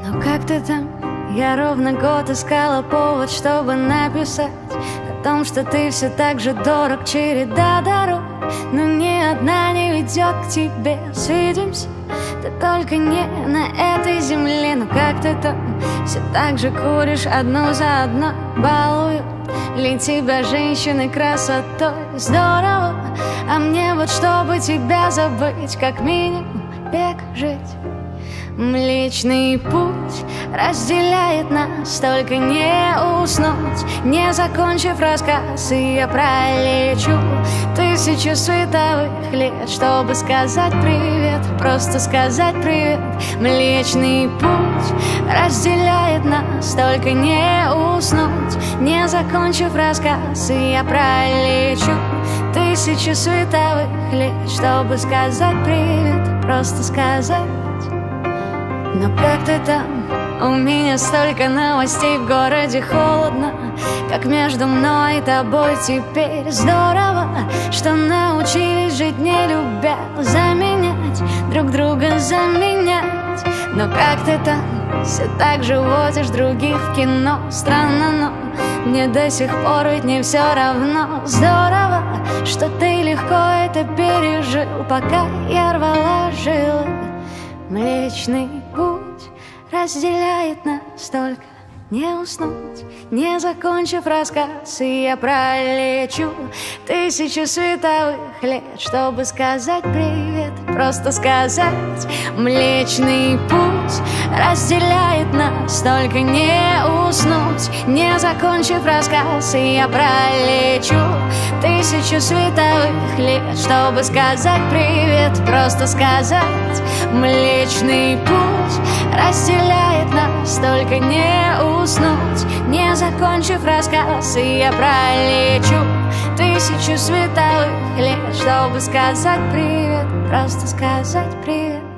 Ну как ты там? Я ровно год искала повод, чтобы написать о том, что ты все так же дорог. Череда дорог, но ни одна не ведет к тебе. Свидимся, да только не на этой земле. Ну как ты там? Все так же куришь одну за одной. Балуют ли тебя женщины красотой? Здорово, а мне вот чтобы тебя забыть, как минимум век жить. Млечный путь разделяет нас, только не уснуть, не закончив рассказ. И я пролечу тысячу световых лет, чтобы сказать привет, просто сказать привет. Млечный путь разделяет нас, только не уснуть, не закончив рассказ. И я пролечу тысячу световых лет, чтобы сказать привет, просто сказать. Но как ты там? У меня столько новостей, в городе холодно, как между мной и тобой теперь. Здорово, что научились жить не любя, заменять друг друга, заменять. Но как ты там? Все так же водишь других в кино. Странно, но мне до сих пор ведь не все равно. Здорово, что ты легко это пережил, пока я рвала жилы. Млечный путь разделяет нас, только не уснуть, не закончив рассказ. И я пролечу тысячу световых лет, чтобы сказать привет, просто сказать. Млечный путь разделяет нас, только не уснуть, не закончив рассказ. И я пролечу тысячу световых лет, чтобы сказать привет, просто сказать. Млечный путь разделяет нас, только не уснуть, не закончив рассказ. И я пролечу тысячу световых лет, чтобы сказать привет, просто сказать привет.